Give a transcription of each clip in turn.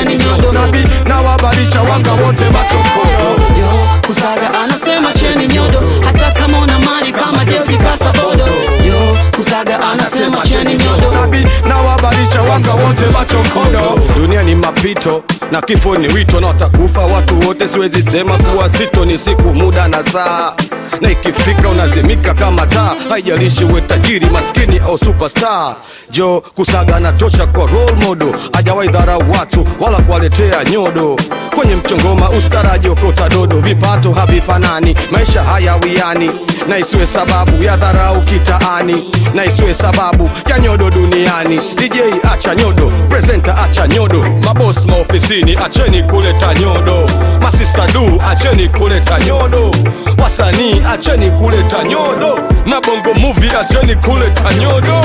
cheni nyodo. Nabii na wabarisha wanga wote machokodo. Yo, Kusaga anasema cheni nyodo, hata kama una mali kama Deuji Kasabodo. Yo, Kusaga anasema cheni nyodo. Nabii na wabarisha wanga wote machokodo. Dunia ni mapito na kifo ni wito, na watakufa watu wote, siwezi sema kuwa sito. Ni siku, muda na saa, na ikifika unazimika kama taa. Haijalishi we tajiri, maskini au superstar. Jo, Kusaga anatosha kwa role model, hajawahi dharau watu wala kuwaletea nyodo. Kwenye mchongoma ustaraji okota dodo, vipato havifanani, maisha hayawiani. Na isiwe sababu ya dharau kitaani, na isiwe sababu ya nyodo duniani. DJ acha nyodo, presenter acha nyodo, maboss maofisini acheni kuleta nyodo, masista du acheni kuleta nyodo, wasanii acheni kuleta nyodo, na bongo movie acheni kuleta nyodo.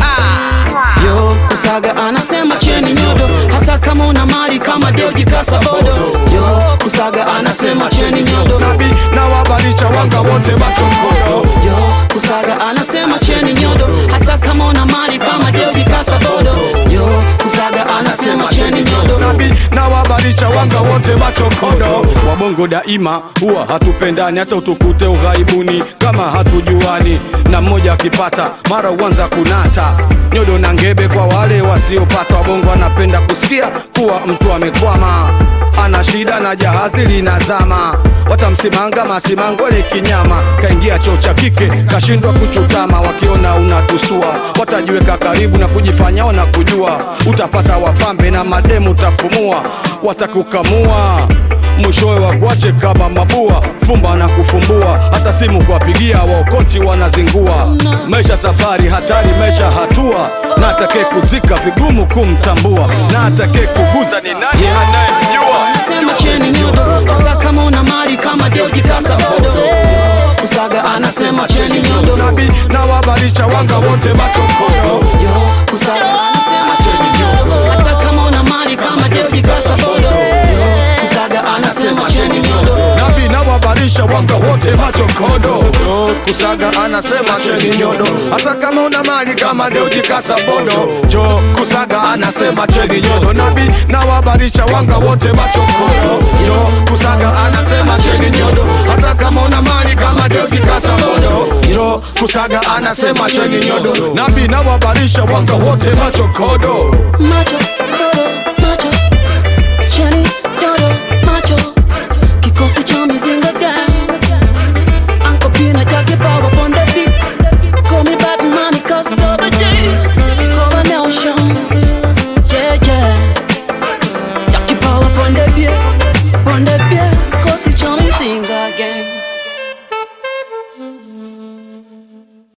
Yo, Kusaga anasema cheni nyodo, hata kama una mali kama Deuji Kasabodo. Yo, Kusaga anasema cheni nyodo. Nabii na wabarisha wanga wote machokodo. Yo, Kusaga anasema cheni nyodo, hata kama una mali kama Deuji Kasabodo. Yo, Kusaga anasema cheni nyodo. Nabii na wabarisha wanga wote machokodo. Wabongo daima huwa hatupendani, hata utukute ughaibuni kama hatujuani. Na mmoja akipata mara uanza kunata nyodo na ngebe kwa wale wasiopata. Wabongo anapenda kusikia kuwa mtu amekwama, ana shida na jahazi linazama. Watamsimanga masimango ile kinyama, kaingia choo cha kike kashindwa kuchutama. Wakiona unatusua watajiweka karibu na kujifanya wana kujua. Utapata wapambe na mademu utafumua, watakukamua mwishowe wakuache kama mabua. Fumba na kufumbua, hata simu kuwapigia waokoti wanazingua. Maisha safari hatari, maisha hatua, na atake kuzika vigumu kumtambua, na atake kuguza ni nani anayemjua. Anasema cheni nyodo, hata kama una mali kama Deuji Kasabodo. Kusaga anasema cheni nyodo. Nabii na wabarisha wanga wote machokodo. Yo, Kusaga anasema cheni nyodo, hata kama una mali kama Deuji Kasabodo. Yo, Kusaga anasema cheni nyodo. Nabii na wabarisha wanga wote machokodo. Kusaga anasema cheni nyodo, hata kama una mali kama Deuji Kasabodo. Jo, Kusaga anasema cheni nyodo. Nabii na wabarisha wanga wote machokodo. Jo, Kusaga anasema cheni nyodo, hata kama una mali kama Deuji Kasabodo. Jo, Kusaga anasema cheni nyodo. Nabii na wabarisha wanga wote machokodo. Macho